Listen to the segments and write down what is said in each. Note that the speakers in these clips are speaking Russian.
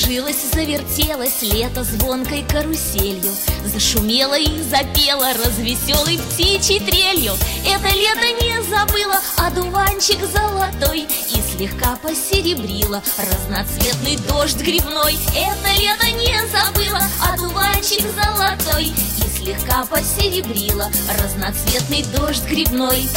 Закружилось, завертелось лето звонкой каруселью, зашумело и запело развеселой птичьей трелью. Это лето не забыло одуванчик золотой и слегка посеребрило разноцветный дождь грибной. Это лето не забыло одуванчик золотой и слегка посеребрило разноцветный дождь грибной.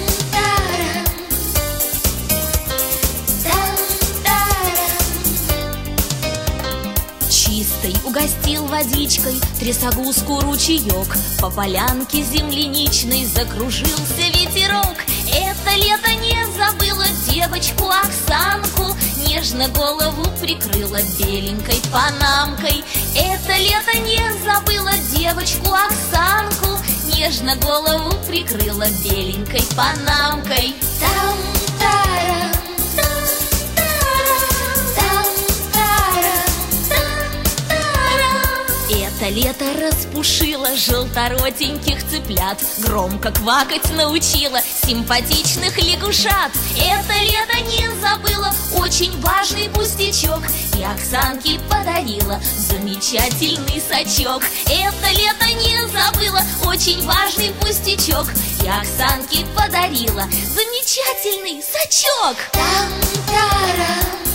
Чистой угостил водичкой трясогузку ручеек, по полянке земляничной закружился ветерок. Это лето не забыло девочку Оксанку, нежно голову прикрыла беленькой панамкой. Это лето не забыло девочку Оксанку, нежно голову прикрыла беленькой панамкой. Там-тарам. Это лето распушило желторотеньких цыплят, громко квакать научило симпатичных лягушат. Это лето не забыло очень важный пустячок и Оксанке подарила замечательный сачок. Это лето не забыло очень важный пустячок и Оксанке подарила замечательный сачок. Там-тарам.